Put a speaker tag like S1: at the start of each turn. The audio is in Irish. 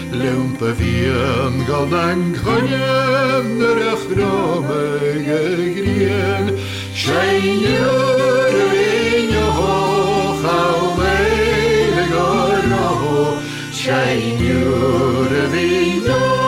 S1: Limpa vian gal dan kvanjem Rech dromige grien Sheinjur vinja hoch Au meile garro Sheinjur vinja